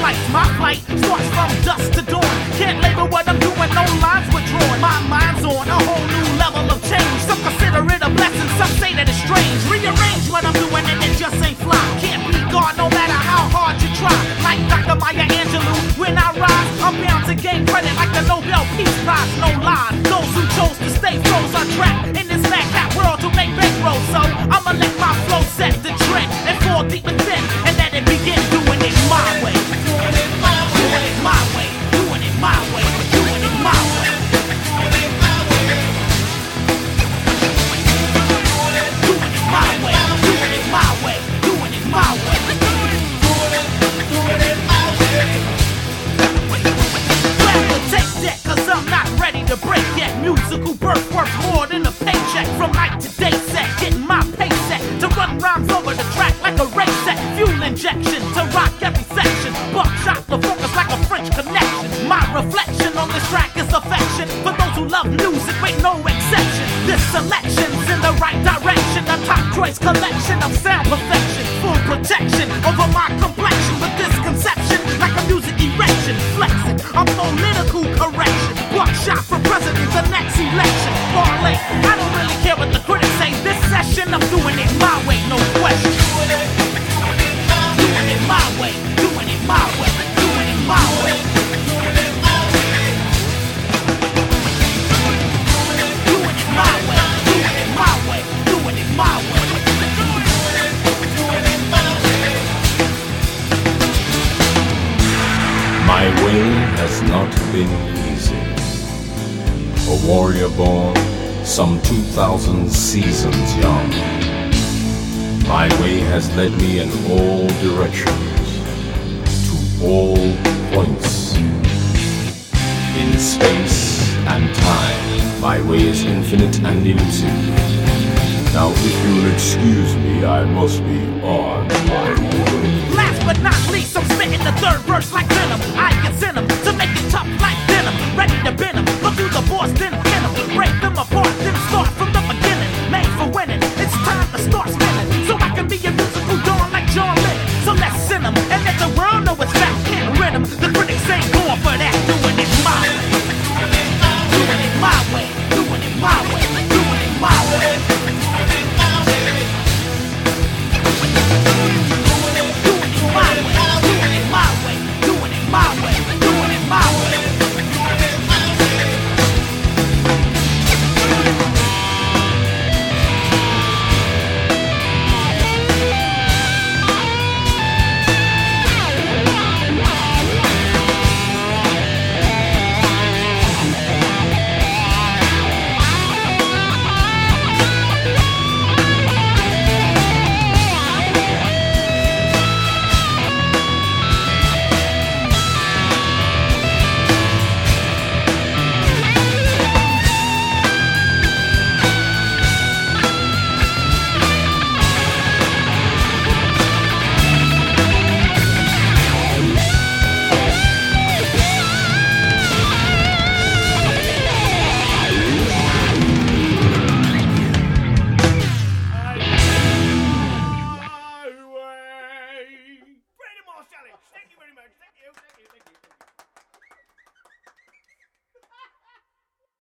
flight. My flight starts from dusk to dawn. Can't label what I'm doing, no lines were drawn. My mind's on a whole new level of change. Some consider it a blessing, some say that it's strange. Rearrange what I'm doing and it just ain't fly. Can't be God no matter how hard you try. Like Dr. Maya Angelou, when I rise, I'm bound to gain credit like the Nobel Peace Prize. No lie, those who chose to stay froze are trapped in this mad cat world to make bankroll. So I'ma let my flow set the trend and fall deep within and let it begin. Doing it my way, doing it my way, doing it my way, doing it my way, doing it my way, doing it my way, doing it my way, doing it my way, doing it my way. Grab the tape deck, cause I'm not ready to break yet. Musical birth worth more than a paycheck. From night to day set, getting my pay set to run rhymes over the track like a race set. Fuel injection to rock every section. Buckshot the focus like a French connection. My reflection on this track is affection for those who love music, with no exception. This selection's in the right direction. A top choice collection of sound perfection. Full protection over my complexion with this conception like a music erection. Flexing, a political correction. Buckshot for president, the next election. Parlay, I don't really care what the critics say. This session, I'm doing it my way, no question. Doing it my way, doing it my way, doing it my way, doing it my way, doing it my way, doing it my way, doing it my way, doing it my way. My way has not been easy. A warrior born, some 2,000 seasons young. My way has led me in all directions, to all points. In space and time, my way is infinite and elusive. Now if you'll excuse me, I must be on my way. Last but not least, I'm spitting the third verse like venom. I can send them to make it tough like denim. Ready to bend them, look through the boards, then pin them. Break them apart, then start from the beginning. Made for winning, it's time to start spinning. So I can be a musical dawn like John Lennon. So let's send them, and let the world know it's fact. Can't rent them, the critics ain't going for that. Doing it my way, doing it my way, doing it my way, doing it my way. Thank you very much.